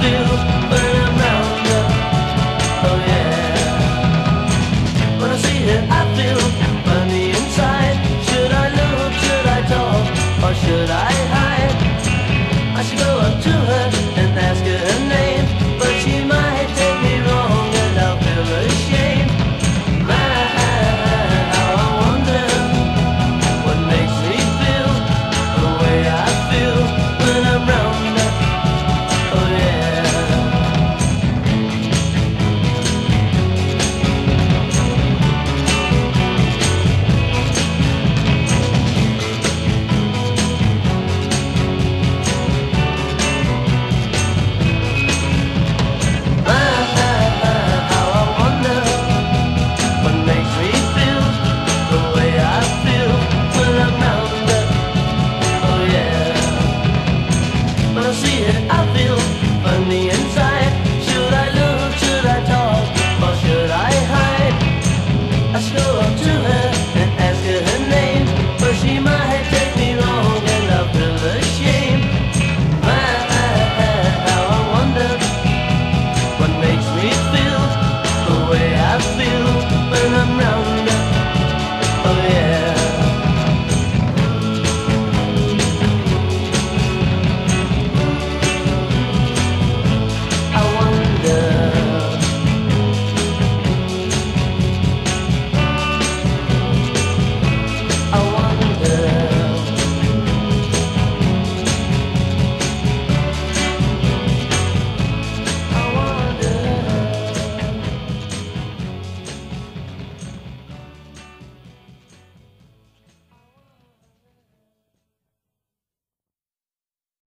feel when I'm round her. Oh yeah. When I see her, I feel funny inside. Should I look? Should I talk? Or should I hide? I should go up to her and ask her her name, but she might take me wrong and I'll feel ashamed. My, how I wonder what makes me feel the way I feel when I'm round her. Oh yeah. How I wonder what makes me feel the way I feel when I'm round her. Oh yeah. When I see it, I feel funny inside.